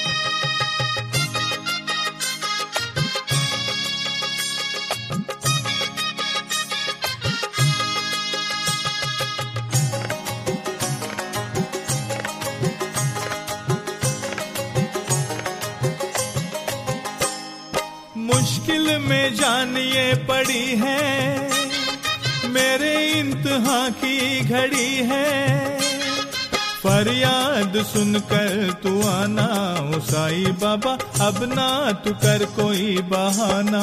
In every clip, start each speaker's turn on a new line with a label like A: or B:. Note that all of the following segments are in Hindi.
A: मुश्किल में जान ये पड़ी है, मेरे इम्तिहां की घड़ी है। फरियाद सुनकर तू आना ओ साई बाबा, अब ना तू कर कोई बहाना।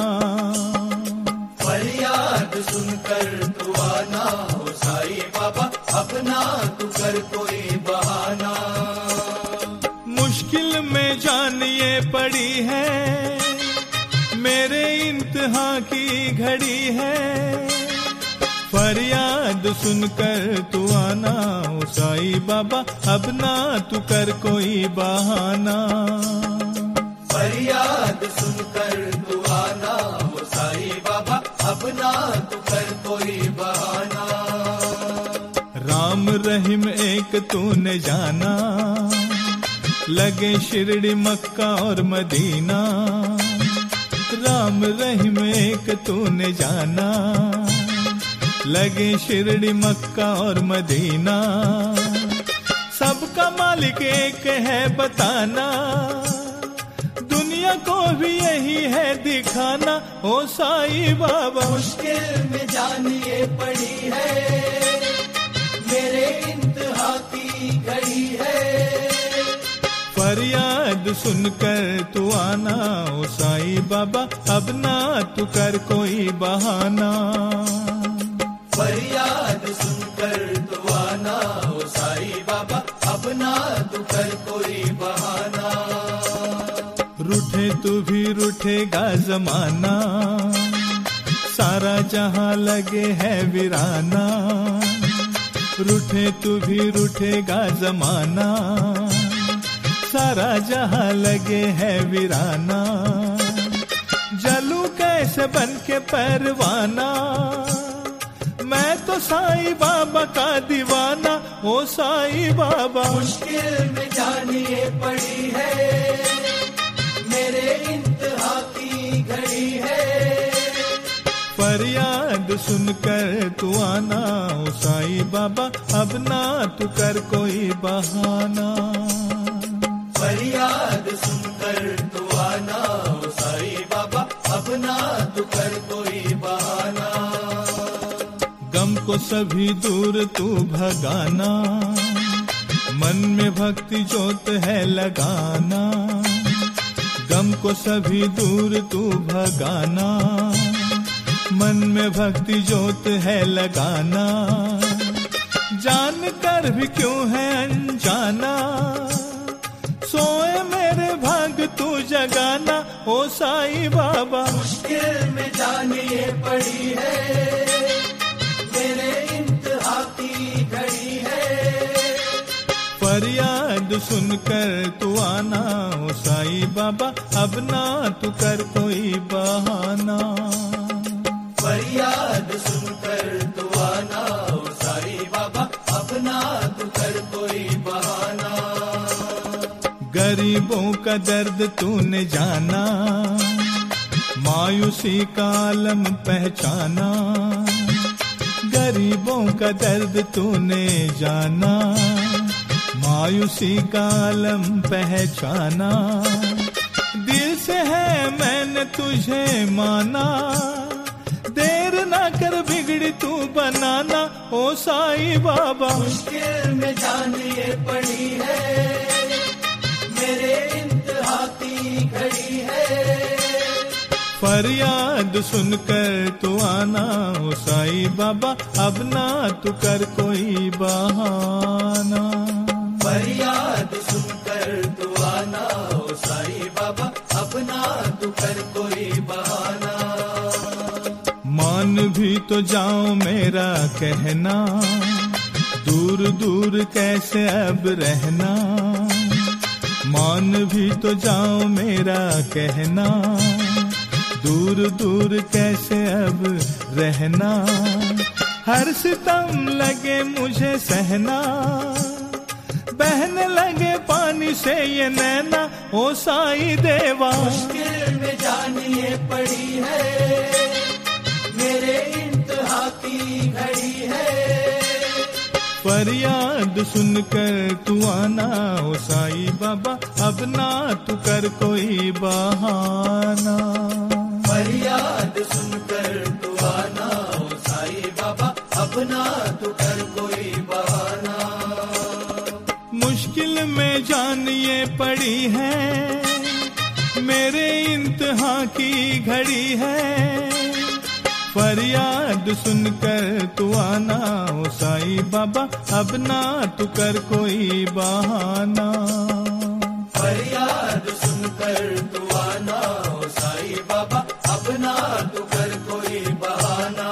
B: फरियाद सुनकर तू आना ओ साई बाबा, अब ना तू कर कोई बहाना।
A: मुश्किल में जान ये पड़ी है, मेरे इम्तिहां की घड़ी है। फरियाद सुनकर तू आना ओ साई बाबा, अब ना तू कर कोई बहाना।
B: फरियाद सुनकर तू आना ओ साई बाबा, अब ना तू कर कोई बहाना।
A: राम रहीम एक तूने जाना, लगे शिरडी मक्का और मदीना। राम रहीम एक तूने जाना, लगे शिरडी मक्का और मदीना। सबका मालिक एक है बताना, दुनिया को भी यही है दिखाना ओ साई बाबा।
B: मुश्किल में जान ये पड़ी है, मेरे इम्तिहां की घड़ी है।
A: फरियाद सुनकर तू आना ओ साई बाबा, अब ना तू कर कोई बहाना।
B: फरियाद सुनकर तू आना ओ साई बाबा, अब ना तू कर कोई बहाना।
A: रूठे तू भी रूठेगा जमाना, सारा जहां लगे है वीराना। रूठे तू भी रूठेगा जमाना, सारा जहां लगे है वीराना। जलू कैसे बन के परवाना, मैं तो साई बाबा का दीवाना ओ साई बाबा।
B: मुश्किल में जान ये पड़ी है, मेरे इम्तिहां की घड़ी है।
A: फरियाद सुनकर तू आना ओ साई बाबा, अब ना तू कर कोई बहाना।
B: फरियाद सुनकर तू आना ओ साई बाबा, अब ना तू कर कोई बहाना।
A: गम को सभी दूर तू भगाना, मन में भक्ति जोत है लगाना। गम को सभी दूर तू भगाना, मन में भक्ति जोत है लगाना। जान कर भी क्यों है अनजाना, सोए मेरे भाग तू जगाना ओ साई बाबा।
B: मुश्किल में जान ये पड़ी है, मेरे इम्तिहां की घड़ी है।
A: फरियाद सुनकर तू आना ओ साई बाबा, अब ना तू कर कोई बहाना।
B: फरियाद सुनकर तू आना ओ साई बाबा, अब ना तू कर कोई बहाना।
A: गरीबों का दर्द तूने जाना, मायूसी का आलम पहचाना। गरीबों का दर्द तूने जाना, मायूसी का आलम पहचाना। दिल से है मैंने तुझे माना, देर ना कर बिगड़ी तू बनाना ओ साई बाबा।
B: मुश्किल में जान ये पड़ी है, मेरे इम्तिहां की घड़ी है।
A: फरियाद सुनकर तू आना ओ साई बाबा, अब ना तू कर कोई बहाना।
B: फरियाद सुनकर तू आना ओ साई बाबा, अब ना तू कर कोई बहाना।
A: मान भी तो जाओ मेरा कहना, दूर दूर कैसे अब रहना। मान भी तो जाओ मेरा कहना, दूर दूर कैसे अब रहना। हर सितम लगे मुझे सहना, बहने लगे पानी से ये नैना ओ साईं देवा।
B: मुश्किल में जानिए पड़ी है, मेरे इंतहा की घड़ी है।
A: फरियाद सुनकर तू आना ओ साईं बाबा, अब ना तू कर कोई बहाना।
B: फरियाद सुनकर तू आना ओ साईं बाबा, अब ना तू कर कोई बहाना।
A: मुश्किल में जान ये पड़ी है, मेरे इंतहा की घड़ी है। फरियाद सुनकर तू आना ओ साईं बाबा, अब ना तू कर कोई बहाना।
B: फरियाद सुनकर तू आना ओ साईं बाबा, अब ना तू कर कोई बहाना।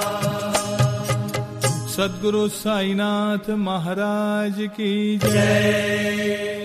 A: सद्गुरु साईनाथ महाराज की जय।